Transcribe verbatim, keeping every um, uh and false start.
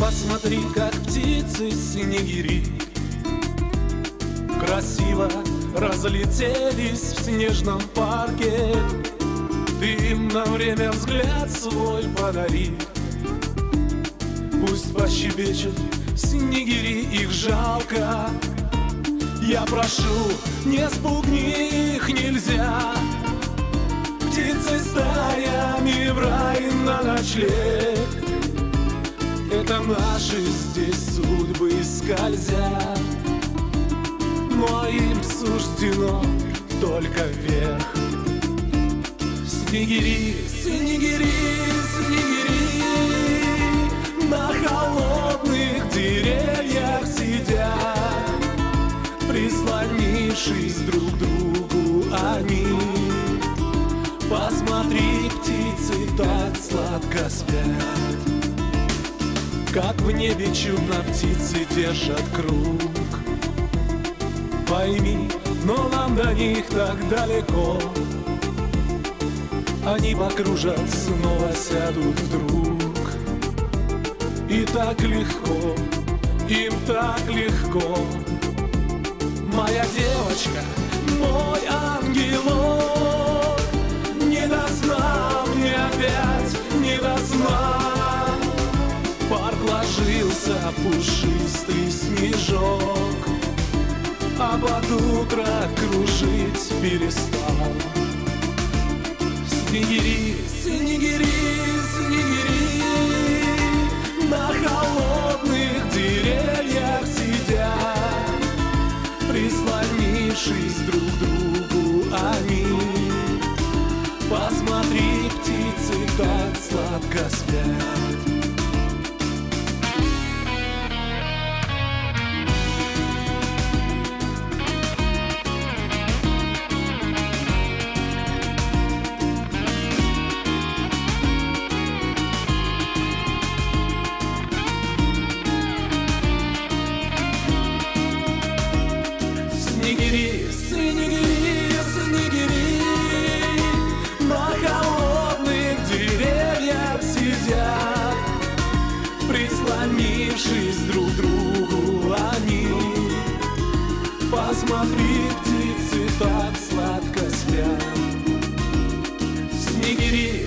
Посмотри, как птицы снегири красиво разлетелись в снежном парке. Ты им на время взгляд свой подари. Пусть пощебечут снегири, их жалко. Я прошу, не спугни их, нельзя. Птицы стаями в рай на ночлег. Это наши здесь судьбы скользят, но им суждено только вверх. Снегири, снегири, снегири на холодных деревьях сидят, прислонившись друг к другу они. Посмотри, птицы так сладко спят, как в небе чудно птицы держат круг. Пойми, но нам до них так далеко. Они покружат, снова сядут вдруг. И так легко, им так легко. Моя девочка, мой ангелок, не до сна мне опять, не до сна. Парк ложился пушистый снежок, а под утро кружить перестал. Снегири, снегири, снегири на холодных деревьях сидят, прислонившись друг к другу они. Посмотри, птицы так сладко спят. Снегири, снегири, снегири на холодных деревьях сидят, прислонившись друг к другу они. Посмотри, птицы так сладко спят. Снегири,